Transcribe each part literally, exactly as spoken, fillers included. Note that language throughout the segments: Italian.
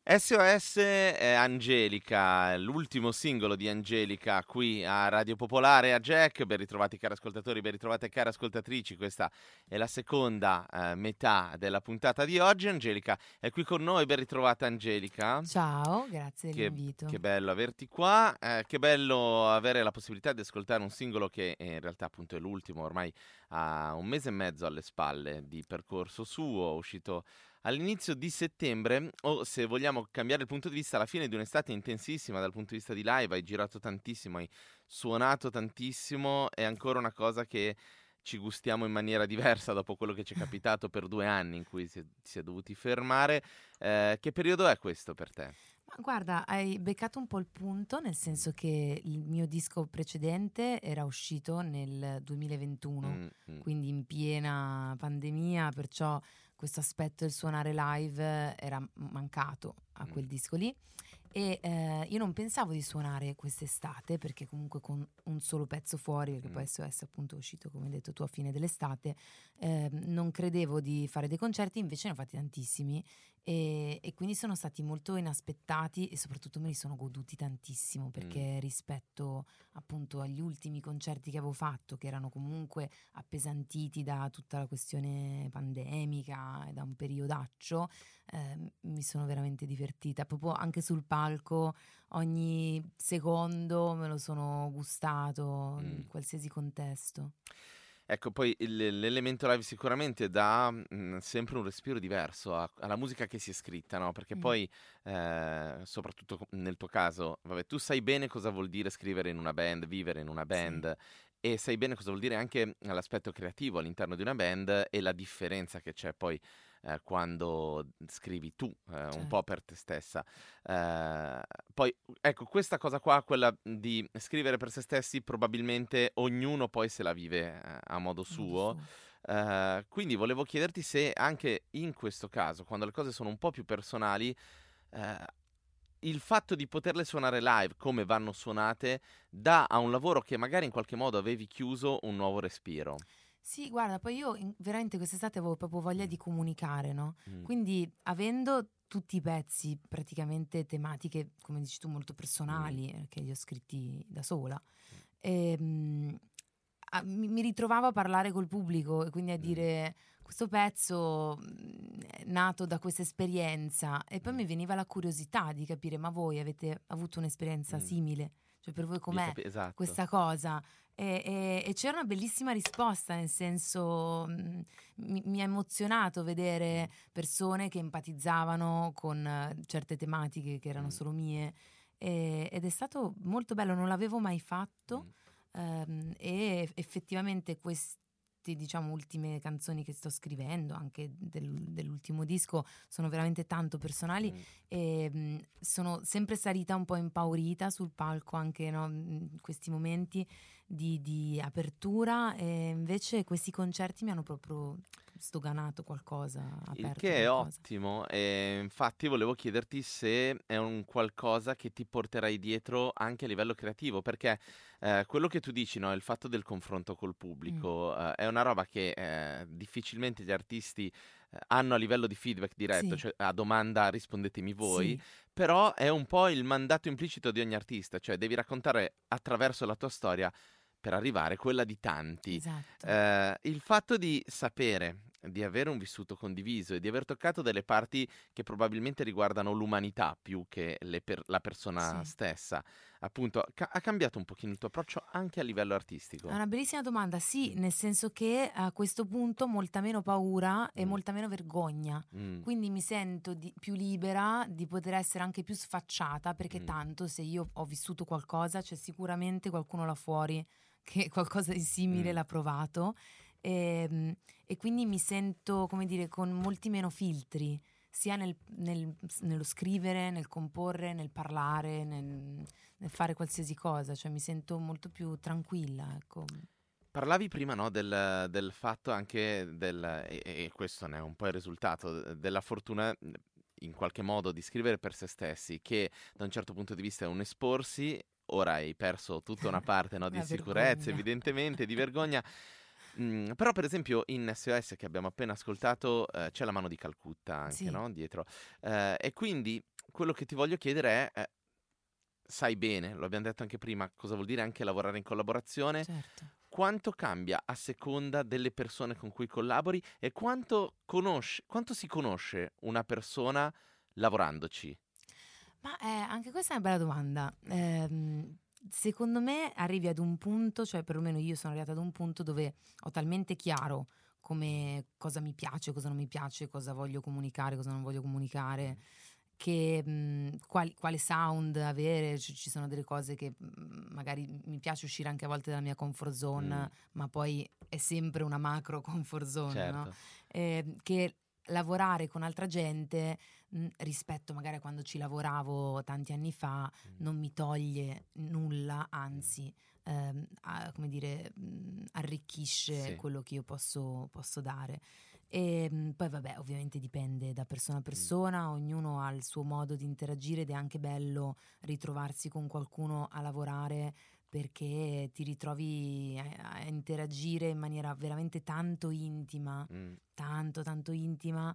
S O S è Angelica, l'ultimo singolo di Angelica qui a Radio Popolare, a Jack. Ben ritrovati cari ascoltatori, ben ritrovate cari ascoltatrici. Questa è la seconda eh, metà della puntata di oggi. Angelica è qui con noi, ben ritrovata Angelica. Ciao, grazie Che, dell'invito. che bello averti qua, eh, che bello avere la possibilità di ascoltare un singolo che eh, in realtà appunto è l'ultimo, ormai ha un mese e mezzo alle spalle di percorso suo, uscito all'inizio di settembre, o se vogliamo cambiare il punto di vista, alla fine di un'estate intensissima dal punto di vista di live. Hai girato tantissimo, hai suonato tantissimo, è ancora una cosa che ci gustiamo in maniera diversa dopo quello che ci è capitato per due anni in cui si è, si è dovuti fermare. Eh, che periodo è questo per te? Ma guarda, hai beccato un po' il punto, nel Mm, senso che il mio disco precedente era uscito nel duemilaventuno, mm, mm, quindi in piena pandemia, perciò questo aspetto del suonare live era mancato a mm, quel disco lì. E eh, io non pensavo di suonare quest'estate, perché comunque con un solo pezzo fuori, perché poi mm, S O S appunto è uscito, come hai detto tu, a fine dell'estate, eh, non credevo di fare dei concerti, invece ne ho fatti tantissimi. E, e quindi sono stati molto inaspettati e soprattutto me li sono goduti tantissimo, mm, perché rispetto appunto agli ultimi concerti che avevo fatto, che erano comunque appesantiti da tutta la questione pandemica e da un periodaccio, eh, mi sono veramente divertita. Proprio anche sul palco, ogni secondo me lo sono gustato, in mm. qualsiasi contesto. Ecco, poi il- l'elemento live sicuramente dà mm, sempre un respiro diverso a- alla musica che si è scritta, no? Perché Mm, poi, eh, soprattutto co- nel tuo caso, vabbè, tu sai bene cosa vuol dire scrivere in una band, vivere in una sì, band, e sai bene cosa vuol dire anche l'aspetto creativo all'interno di una band e la differenza che c'è poi eh, quando scrivi tu, eh, un po' certo. per te stessa. Eh, Poi, ecco, questa cosa qua, quella di scrivere per se stessi, probabilmente ognuno poi se la vive eh, a modo A modo suo. suo. Eh, quindi volevo chiederti se anche in questo caso, quando le cose sono un po' più personali, eh, il fatto di poterle suonare live come vanno suonate dà a un lavoro che magari in qualche modo avevi chiuso un nuovo respiro. Sì, guarda, poi io in- veramente quest'estate avevo proprio voglia Mm, di comunicare, no? mm, Quindi avendo tutti i pezzi, praticamente tematiche, come dici tu, molto mm, personali, eh, che li ho scritti da sola, ehm, a- mi, mi ritrovavo a parlare col pubblico e quindi a mm, dire questo pezzo mm, è nato da questa esperienza, e poi mm, mi veniva la curiosità di capire, ma voi avete avuto un'esperienza mm. simile? Cioè per voi Vi è com'è capi- esatto. questa cosa? E, e- e c'era una bellissima risposta, nel senso mm, mi, mi ha emozionato Mm, vedere persone che empatizzavano con eh, certe tematiche che erano mm, solo mie, e- ed è stato molto bello, non l'avevo mai fatto. mm, Ehm, e effettivamente queste, diciamo, ultime canzoni che sto scrivendo, anche del- dell'ultimo disco, sono veramente tanto personali, mm. e mh, sono sempre salita un po' impaurita sul palco, anche no, in questi momenti di, di apertura, e invece questi concerti mi hanno proprio sdoganato qualcosa, Il aperto che è qualcosa. ottimo, e infatti volevo chiederti se è un qualcosa che ti porterai dietro anche a livello creativo, perché eh, quello che tu dici, no, il fatto del confronto col Mm, pubblico, eh, è una roba che eh, difficilmente gli artisti eh, hanno a livello di feedback diretto, sì, cioè a domanda rispondetemi voi, sì, però è un po' il mandato implicito di ogni artista, cioè devi raccontare attraverso la tua storia per arrivare a quella di tanti. esatto. Eh, il fatto di sapere di avere un vissuto condiviso e di aver toccato delle parti che probabilmente riguardano l'umanità più che le per- la persona Sì. stessa, appunto, ca- ha cambiato un pochino il tuo approccio anche a livello È artistico. una bellissima domanda, sì, Mm, nel senso che a questo punto molta meno paura e mm, molta meno vergogna. mm, Quindi mi sento di- più libera di poter essere anche più sfacciata, perché mm, tanto se io ho vissuto qualcosa, c'è sicuramente qualcuno là fuori che qualcosa di simile mm. l'ha provato. E, e quindi mi sento, come dire, con molti meno filtri, sia nel- nel- nello scrivere, nel comporre, nel parlare, nel, nel fare qualsiasi cosa, cioè mi sento molto più tranquilla, ecco. Parlavi prima, no, del, del fatto anche del, e, e questo ne è un po' il risultato, della fortuna mh, in qualche modo di scrivere per se stessi, che da un certo punto di vista è un esporsi. Ora hai perso tutta una parte, no, di La sicurezza, vergogna. evidentemente, di vergogna. Mm, però, per esempio, in S O S che abbiamo appena ascoltato, eh, c'è la mano di Calcutta anche, Sì, no? Dietro. Eh, e quindi quello che ti voglio chiedere è, eh, sai bene, lo abbiamo detto anche prima, cosa vuol dire anche lavorare in collaborazione, Certo. quanto cambia a seconda delle persone con cui collabori e quanto conosci quanto si conosce una persona lavorandoci? Ma, ehm, anche questa è una bella domanda. Ehm, secondo me arrivi ad un punto, cioè perlomeno io sono arrivata ad un punto dove ho talmente chiaro come cosa mi piace, cosa non mi piace, cosa voglio comunicare, cosa non voglio comunicare, che, mhmm, quali quale sound avere. Ci ci sono delle cose che, mhmm, magari mi piace uscire anche a volte dalla mia comfort zone, Mh, ma poi è sempre una macro comfort zone, no, certo. ehm, che lavorare con altra gente, mhmm, rispetto magari a quando ci lavoravo tanti anni fa, Mh, non mi toglie nulla, mh. anzi, ehm, a come dire, mhmm, arricchisce Sì. quello che io posso posso dare. Ehm, poi vabbè, ovviamente dipende da persona a Mh, persona, ognuno ha il suo modo di interagire ed è anche bello ritrovarsi con qualcuno a lavorare, perché ti ritrovi a a interagire in maniera veramente tanto intima, mh, tanto, tanto intima,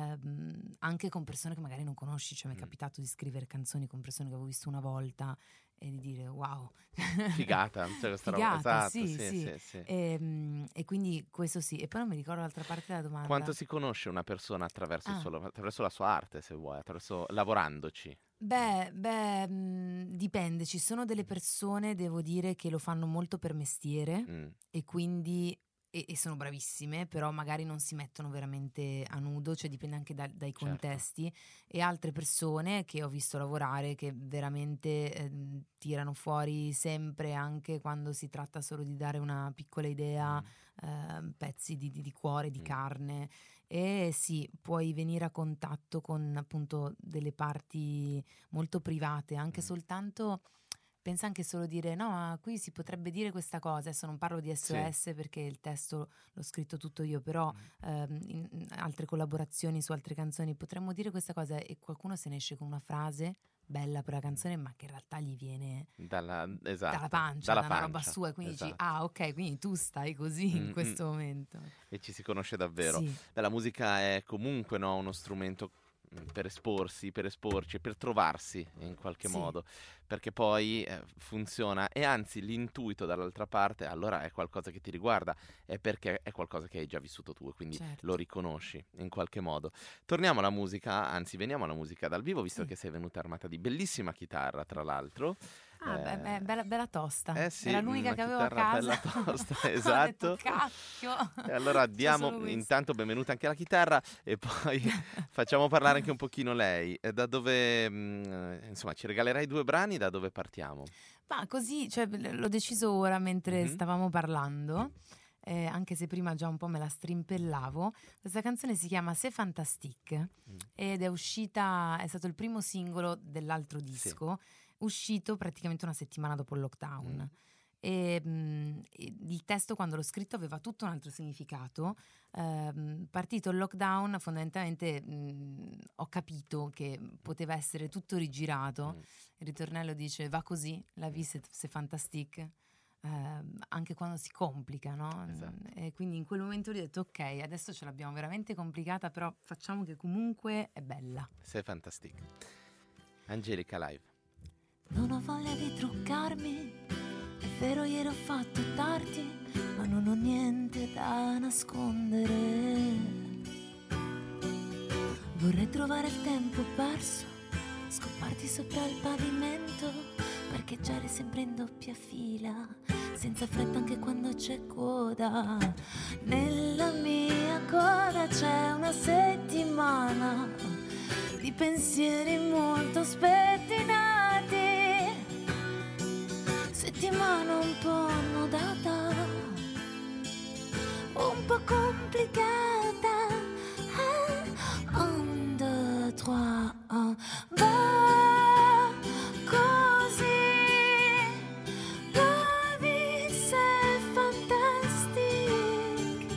ehm, anche con persone che magari non conosci. Cioè, mi è mh. capitato di scrivere canzoni con persone che avevo visto una volta e di dire: "Wow!" Figata, cioè questa roba Figata, esatto, sì, sì, sì. sì, sì. Ehm, e quindi questo sì. E poi non mi ricordo l'altra parte della Quanto domanda. si conosce una persona attraverso Ah. solo attraverso la sua arte se vuoi, attraverso lavorandoci? Beh, beh, mhmm, dipende. Ci sono delle persone, devo dire, che lo fanno molto per mestiere Mh, e quindi e e sono bravissime, però magari non si mettono veramente a nudo, cioè dipende anche dal dai certo. contesti. E altre persone che ho visto lavorare che veramente, ehm, tirano fuori sempre, anche quando si tratta solo di dare una piccola idea, Mh, ehm, pezzi di di di cuore, di mh, carne. E sì, puoi venire a contatto con appunto delle parti molto private, anche mh. soltanto, pensa anche solo dire: "No, ma qui si potrebbe dire questa cosa". Adesso non parlo di Sì. S O S perché il testo l'ho scritto tutto io, però, Mh, ehm, in in altre collaborazioni su altre canzoni potremmo dire questa cosa e qualcuno se ne esce con una frase bella per la mh. canzone, ma che in realtà gli viene Dalla dalla esatto, pancia, dalla da una roba pancia, sua e quindi dici: esatto. "Ah, okay, quindi tu stai così in Mh, mh. questo momento". E ci si conosce davvero. Sì, Beh, la musica è comunque, no, uno strumento, mhmm, per esporsi, per esporci, per trovarsi in qualche sì, modo, perché poi, ehm, funziona e anzi l'intuito dall'altra parte allora è qualcosa che ti riguarda, è perché è qualcosa che hai già vissuto tu e quindi lo certo. riconosci in qualche modo. Torniamo alla musica, anzi veniamo alla musica dal vivo, visto Sì. che sei venuta armata di bellissima chitarra tra l'altro. Ah, beh, Ehm beh, bella bella tosta. eh sì, Era l'unica una che avevo a chitarra casa. bella tosta, Ho detto: esatto. "Cacchio, E allora c'ho diamo solo questo". intanto benvenuta anche alla chitarra e poi facciamo parlare anche un pochino lei. E da dove, mhmm, insomma, ci regalerai due brani, da dove partiamo? Ma così, cioè, l l'ho deciso ora mentre Mh-mh. stavamo parlando, ehm, anche se prima già un po' me la strimpellavo. Questa canzone si chiama "C'est fantastique" Mh. ed è uscita è stato il primo singolo dell'altro Sì. disco, uscito praticamente una settimana dopo il Mh. lockdown. Ehm, e il testo quando l'ho scritto aveva tutto un altro significato. Ehm, partito il lockdown fondamentalmente, mhmm, ho capito che poteva essere tutto rigirato. Mh. Il ritornello dice: "Va così, la Mh. vie c'est c'est fantastique", ehm, anche quando si complica, no, mhmm, Esatto. e quindi in quel momento lì ho detto: "Okay, adesso ce l'abbiamo veramente complicata, però facciamo che comunque è bella". C'est fantastique. Angelica live. Non ho voglia di truccarmi, è vero ieri ho fatto tardi, ma non ho niente da nascondere. Vorrei trovare il tempo perso, scopparti sopra il pavimento, parcheggiare sempre in doppia fila, senza fretta anche quando c'è coda. Nella mia coda c'è una settimana di pensieri molto spettinati, settimana un po' annodata, un po' complicata. Ah, un, due, tre, un, va così. La vie c'est fantastique.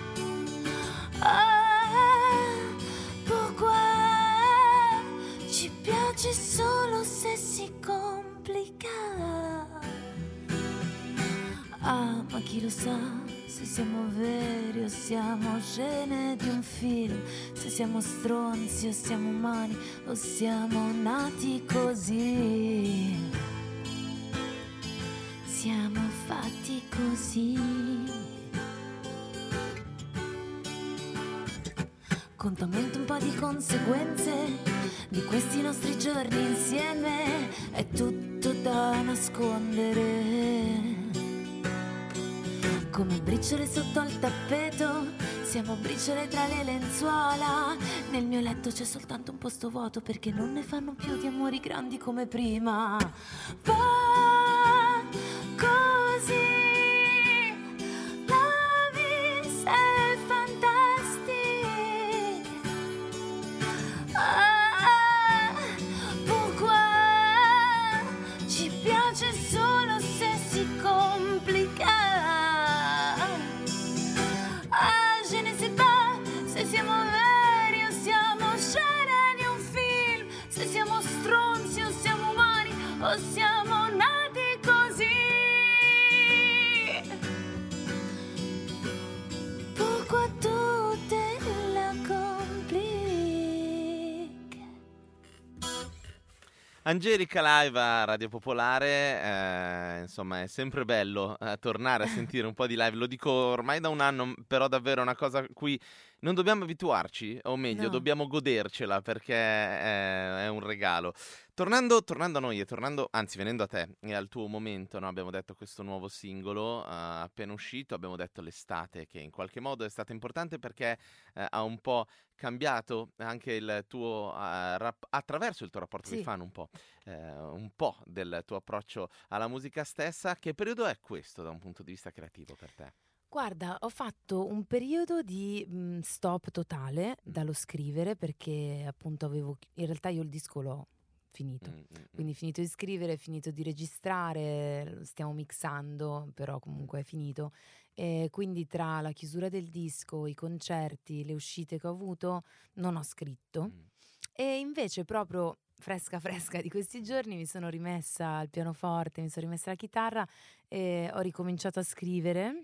Ah, pourquoi ci piace solo se si complica. Ah, ma chi lo sa se siamo veri o siamo scene di un film, se siamo stronzi o siamo umani o siamo nati così. Siamo fatti così. Contamento un po' di conseguenze di questi nostri giorni insieme, è tutto da nascondere. Come briciole sotto il tappeto, siamo briciole tra le lenzuola. Nel mio letto c'è soltanto un posto vuoto perché non ne fanno più di amori grandi come prima. Va così, la vista è fantastica. Ah, pourquoi ci piace solo se si complica. Ah, je ne sais pas se siamo veri o siamo scene di un film, se siamo stronzi o siamo umani o siamo nati così. Pourquoi tout est la complique. Angelica live a Radio Popolare, eh, insomma è sempre bello eh, tornare a sentire un po' di live, lo dico ormai da un anno, però davvero è una cosa a cui non dobbiamo abituarci, o meglio, No. dobbiamo godercela perché è, è un regalo. Tornando, tornando a noi e tornando, anzi venendo a te e al tuo momento, no? Abbiamo detto questo nuovo singolo eh, appena uscito, abbiamo detto l'estate che in qualche modo è stata importante perché eh, ha un po' cambiato anche il tuo eh, rap- attraverso il tuo rapporto con i Sì. fan un po', eh, un po' del tuo approccio alla musica stessa. Che periodo è questo da un punto di vista creativo per te? Guarda, ho fatto un periodo di mh, stop totale dallo scrivere perché appunto avevo, in realtà io il disco l'ho finito, Mm, mm, mm. quindi finito di scrivere, finito di registrare, lo stiamo mixando, però comunque è finito. E quindi tra la chiusura del disco, i concerti, le uscite che ho avuto, non ho scritto. Mm. E invece proprio fresca fresca di questi giorni mi sono rimessa al pianoforte, mi sono rimessa alla chitarra e ho ricominciato a scrivere.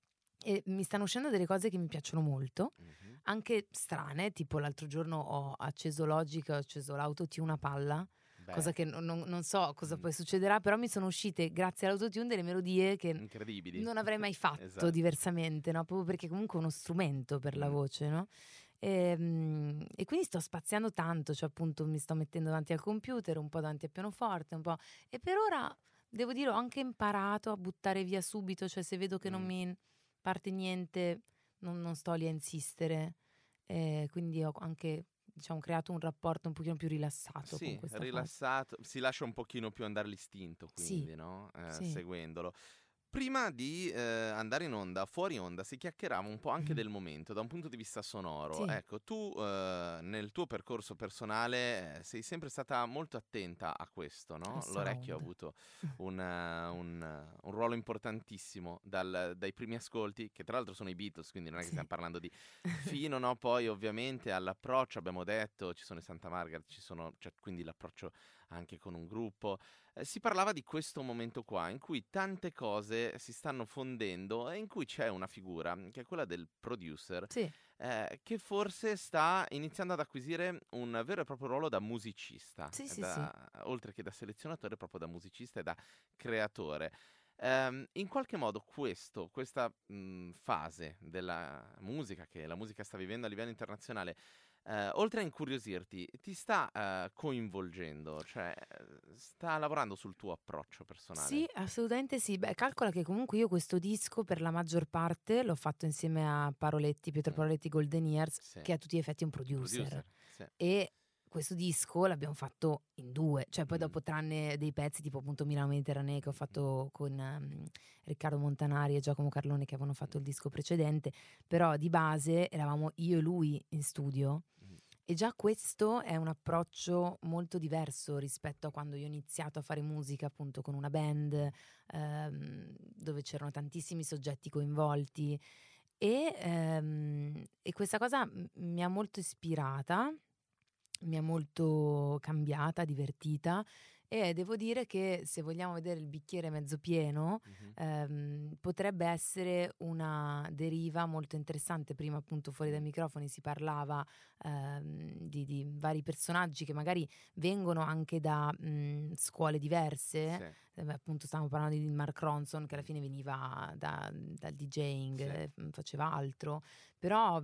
E mi stanno uscendo delle cose che mi piacciono molto, Mhm. anche strane, tipo l'altro giorno ho acceso Logic, ho acceso l'autotune a palla, Beh, cosa che non, non- non so cosa Mm. poi succederà, però mi sono uscite grazie all'autotune delle melodie che incredibili. non avrei mai fatto Esatto. diversamente, no? Proprio perché comunque è uno strumento per la Mm. voce, no? E, mm, e quindi sto spaziando tanto, cioè appunto mi sto mettendo davanti al computer, un po' davanti al pianoforte, un po'... E per ora, devo dire, ho anche imparato a buttare via subito, cioè se vedo che non Mm. mi parte niente, non, non sto lì a insistere. Eh, quindi ho anche, diciamo, creato un rapporto un pochino più rilassato con Sì, questa fase. rilassato, si lascia un pochino più andare l'istinto, Sì, quindi, no? Eh, sì. seguendolo. Prima di eh, andare in onda, fuori onda, si chiacchierava un po' anche Mhm. del momento, da un punto di vista sonoro. Sì. Ecco, tu eh, nel tuo percorso personale eh, sei sempre stata molto attenta a questo, no? Al L'orecchio ha sound. avuto un, eh, un, eh, un ruolo importantissimo dal- dai primi ascolti, che tra l'altro sono i Beatles, quindi non è che Sì. stiamo parlando di fino, no? Poi ovviamente all'approccio, abbiamo detto, ci sono i Santa Margaret, ci sono, cioè, quindi l'approccio anche con un gruppo. Eh, si parlava di questo momento qua, in cui tante cose si stanno fondendo e in cui c'è una figura, che è quella del producer, Sì, eh, che forse sta iniziando ad acquisire un vero e proprio ruolo da musicista, sì, eh, sì, da- oltre che da selezionatore, proprio da musicista e da creatore. Ehm, in qualche modo questo, questa mh, fase della musica, che la musica sta vivendo a livello internazionale, eh, oltre a incuriosirti, ti sta eh, coinvolgendo, cioè eh, sta lavorando sul tuo approccio personale. Sì, assolutamente sì. Beh, calcola che comunque io questo disco per la maggior parte l'ho fatto insieme a Paroletti, Pietro Mm. Paroletti Golden Years, Sì. che è a tutti gli effetti un producer. Producer, sì. E questo disco l'abbiamo fatto in due, cioè poi Mm. dopo tranne dei pezzi tipo appunto Milano Mediterranee che ho fatto con ehm, Riccardo Montanari e Giacomo Carlone che avevano fatto il disco precedente, però di base eravamo io e lui in studio. Mm. E già questo è un approccio molto diverso rispetto a quando io ho iniziato a fare musica appunto con una band ehm, dove c'erano tantissimi soggetti coinvolti e, ehm, e questa cosa m- mi ha molto ispirata, mi ha molto cambiata, divertita E devo dire che se vogliamo vedere il bicchiere mezzo pieno, Mhm. ehm, potrebbe essere una deriva molto interessante. Prima appunto fuori dai Mm. microfoni si parlava ehm, di, di vari personaggi che magari vengono anche da mh, scuole diverse. Sì. Eh, appunto stavamo parlando di Mark Ronson che alla Mm. fine veniva da- dal DJing, Sì. eh, f- faceva altro, però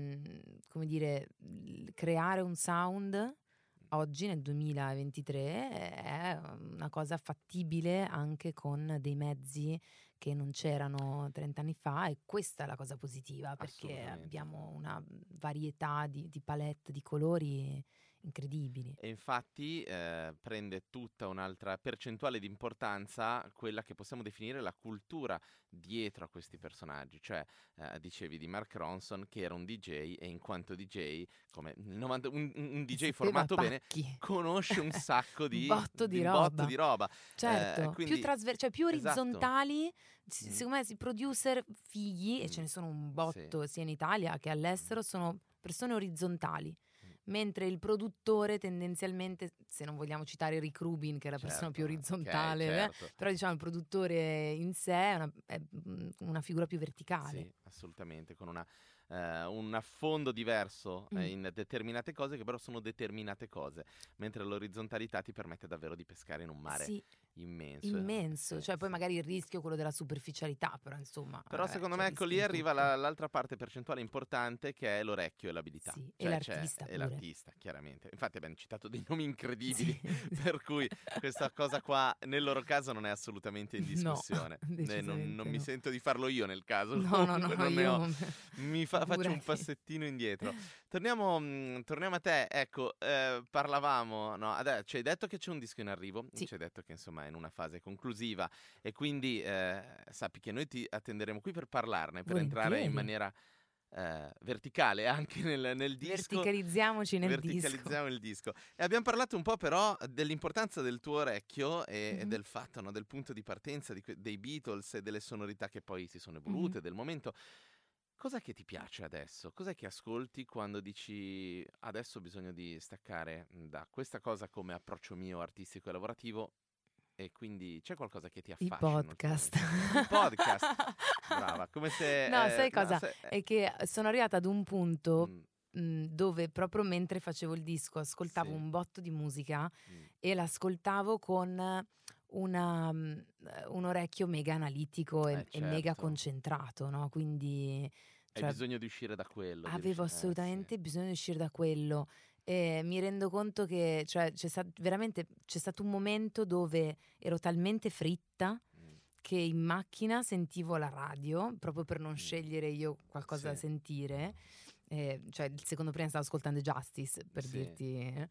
mh, come dire, l- creare un sound oggi nel duemilaventitré è una cosa fattibile anche con dei mezzi che non c'erano trent'anni fa, e questa è la cosa positiva, perché Assolutamente. abbiamo una varietà di, di palette di colori incredibili. E infatti eh, prende tutta un'altra percentuale di importanza quella che possiamo definire la cultura dietro a questi personaggi. Cioè, eh, dicevi di Mark Ronson che era un D J, e in quanto D J, come il novanta un, un- un D J Sapeva formato bene, pacchi. conosce un sacco di, Botto di un roba. botto di roba. Certo, Eh, quindi, più, trasver- cioè più esatto. orizzontali, s- Mm. secondo me i producer fighi, e Mm. ce ne sono un Sì. botto sia in Italia che all'estero, sono persone orizzontali. Mm. Mentre il produttore tendenzialmente, se non vogliamo citare Rick Rubin che è la persona più Certo, orizzontale, ok, eh, certo. però diciamo il produttore in sé è una, è, mm, una figura più verticale. Sì, assolutamente, con una, eh, un affondo diverso eh, Mm. in determinate cose, che però sono determinate cose, mentre l'orizzontalità ti permette davvero di pescare in un mare Sì, immenso. immenso, Sì, cioè poi sì. magari il rischio è quello della superficialità, però insomma Però eh, secondo c'è me ecco rischio lì in arriva tutto. la- l'altra parte percentuale importante, che è l'orecchio e l'abilità. Sì, e Cioè, l'artista c'è- e pure. l'artista, chiaramente. Infatti abbiamo citato dei nomi incredibili, Sì. per cui questa cosa qua nel loro caso non è assolutamente in No, discussione. Eh, non, decisamente non mi no. sento di farlo io nel caso, No, no, no, comunque no, non ne io ho. Mi fa- faccio un figurati. passettino indietro. Torniamo, mh, torniamo a te. Ecco, eh, parlavamo, no? Adesso, ci hai detto che c'è un disco in arrivo, Sì. ci hai detto che insomma è in una fase conclusiva, e quindi eh, sappi che noi ti attenderemo qui per parlarne, per entrare in Volentieri. maniera eh, verticale anche nel, nel disco. Verticalizziamoci nel disco. Verticalizziamo il disco. E abbiamo parlato un po' però dell'importanza del tuo orecchio e, e Mhm. del fatto, no, del punto di partenza di que- dei Beatles e delle sonorità che poi si sono evolute, Mhm. del momento. Cos'è che ti piace adesso? Cos'è che ascolti quando dici adesso ho bisogno di staccare da questa cosa come approccio mio artistico e lavorativo, e quindi c'è qualcosa che ti I affascina podcast. ultimamente? I podcast. Brava, come se... No, eh, sai no, cosa? se- eh, È che sono arrivata ad un punto mm, mh, dove proprio mentre facevo il disco ascoltavo Sì. un botto di musica mm, e l'ascoltavo con una, mh, un orecchio mega analitico e, Eh, e mega certo. concentrato, no? Quindi Hai cioè, bisogno di uscire da quello. di avevo riuscire- eh, assolutamente sì. bisogno di uscire da quello, e mi rendo conto che cioè, c'è stato veramente c'è stato un momento dove ero talmente fritta Mm, che in macchina sentivo la radio proprio per non Mm. scegliere io qualcosa da Sì. sentire. Eh, cioè il secondo prima stavo ascoltando Justice, per Sì. dirti, eh.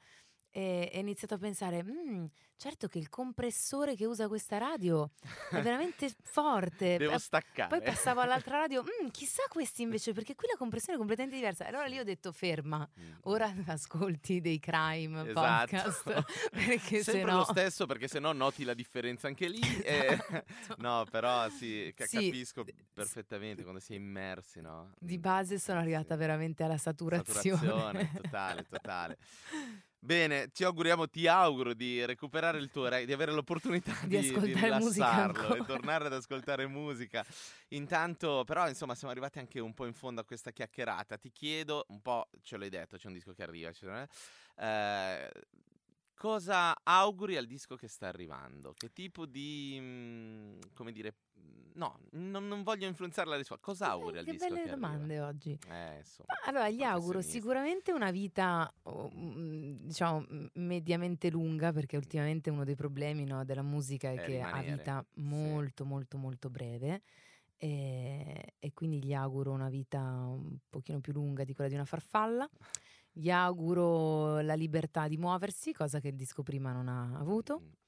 e e ho iniziato a pensare, "Mm, certo che il compressore che usa questa radio è veramente forte." Devo Eh, staccare. Poi passavo all'altra radio, "Mm, chissà questi invece, perché qui la compressione è completamente diversa." E allora lì ho detto, ferma, Mm, ora ascolti dei crime Esatto. podcast, perché se Sempre no... lo stesso, perché se no noti la differenza anche lì. e- Esatto. No, però sì, ca- Sì, capisco s- perfettamente quando si è immersi, no? Di Mm, base sono eh, arrivata sì. veramente alla saturazione. Saturazione, totale, totale. Bene, ci auguriamo, ti auguro di recuperare il tuo orecchio, di avere l'opportunità Di di, ascoltare musica rilassarlo e ancora. tornare ad ascoltare musica. Intanto, però, insomma, siamo arrivati anche un po' in fondo a questa chiacchierata. Ti chiedo, un po', ce l'hai detto, c'è un disco che arriva, ci sono- eh, cosa auguri al disco che sta arrivando? Che tipo di, mm, come dire, mm, no, non, non voglio influenzare la risposta. Cosa auguri al Che disco belle che domande arriva? oggi. Eh, insomma, Ma allora, gli auguro professionista. sicuramente una vita, oh, mm, diciamo, mm, mediamente lunga, perché ultimamente uno dei problemi, no, della musica è È che ha rimanere, vita sì. molto, molto, molto breve. E, e quindi gli auguro una vita un pochino più lunga di quella di una farfalla. Gli auguro la libertà di muoversi, cosa che il disco prima non ha avuto. Mm,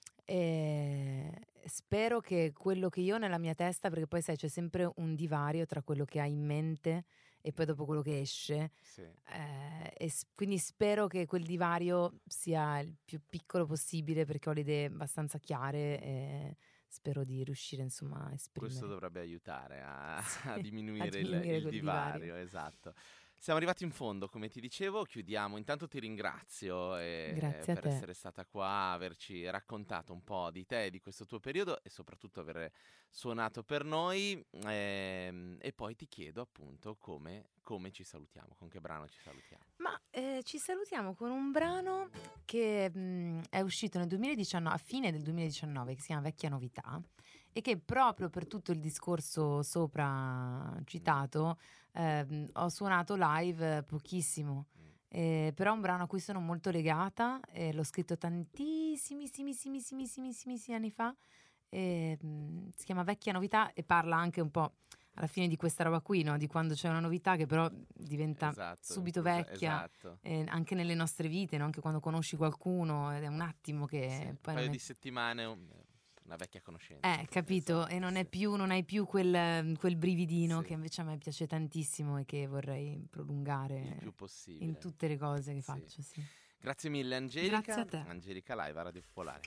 E spero che quello che io ho nella mia testa, perché poi sai c'è sempre un divario tra quello che hai in mente e poi dopo quello che esce, sì. eh, e s- quindi spero che quel divario sia il più piccolo possibile, perché ho le idee abbastanza chiare e spero di riuscire insomma a esprimere. Questo dovrebbe aiutare a, Sì, a a diminuire, il- diminuire il, quel divario, divario. esatto. Siamo arrivati in fondo, come ti dicevo, chiudiamo. Intanto ti ringrazio eh, Grazie a per te. essere stata qua, averci raccontato un po' di te e di questo tuo periodo e soprattutto aver suonato per noi. ehm, e poi ti chiedo appunto come, come ci salutiamo, con che brano ci salutiamo. Ma eh, ci salutiamo con un brano che mh, è uscito nel duemiladiciannove, a fine del duemiladiciannove, che si chiama Vecchia Novità, e che proprio per tutto il discorso sopra citato ehm, ho suonato live pochissimo. Mm. Eh, però è un brano a cui sono molto legata, eh, l'ho scritto tantissimissimissimissimissimissimi anni fa, e, mh, si chiama Vecchia Novità e parla anche un po' alla fine di questa roba qui, no? Di quando c'è una novità che però diventa Esatto, subito improvvi- vecchia, Esatto. eh, anche nelle nostre vite, no? Anche quando conosci qualcuno ed è un attimo che Sì, un poi paio non di è... settimane, un- una vecchia conoscenza. Eh, capito? Esatto, E non è sì. più, non hai più quel, quel brividino Sì. che invece a me piace tantissimo e che vorrei prolungare Il più possibile. in tutte le cose che Sì. faccio, sì. Grazie mille Angelica. Grazie a te. Angelica Live a Radio Popolare.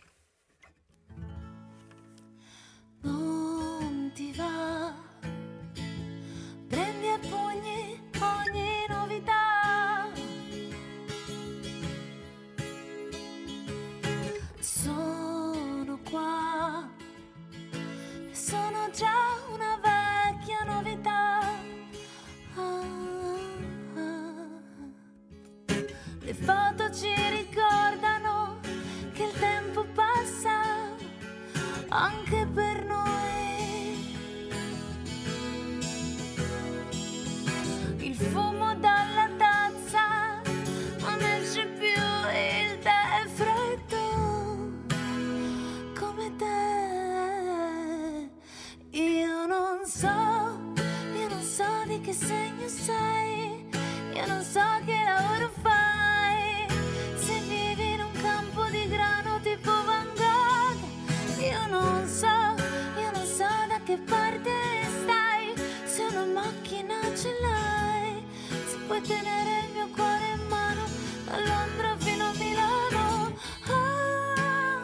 Non ti va, prendi a pugni ogni novità. Sono qua, sono già una vecchia novità. Ah, ah. Le foto ci ricordano che il tempo passa anche per noi. Il fumo dalla tazza non esce più, il tè è freddo come te. Io non so, io non so di che segno sei, io non so che lavoro fai, se vivi in un campo di grano tipo Van Gogh. Io non so, io non so da che parte stai, se una macchina ce l'hai, se puoi tenere il mio cuore in mano, da Londra fino a Milano. Ah, ah,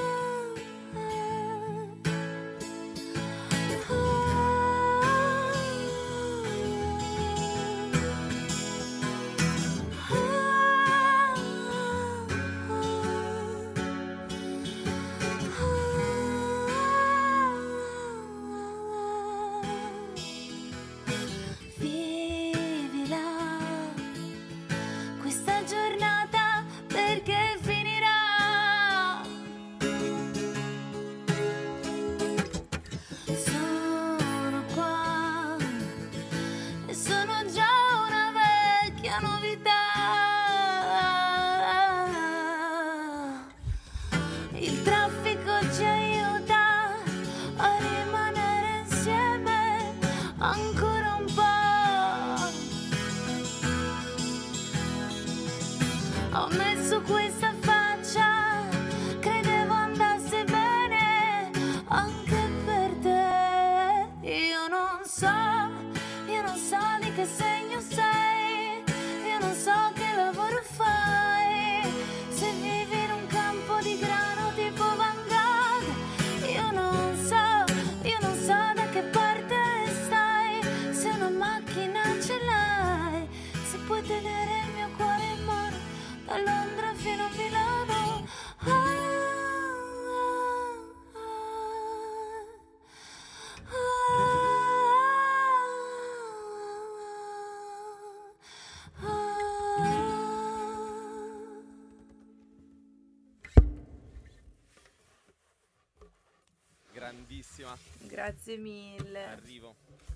vivila questa giornata perché finirà. Sono qua e sono già una vecchia novità. Il traffico ci aiuta a rimanere insieme ancora un po'. Ho messo questa faccia, credevo andasse bene anche per te. Io non so, io non so di che segno sei, io non so che lavoro fai, se vivi in un campo di grano tipo Van Gogh. Io non so, io non so da che parte stai, se una macchina ce l'hai, se puoi tenere il mio cuore in mano, da Londra fino a Milano. Ah, ah, ah, ah, ah. Grandissima. Grazie mille. Arrivo.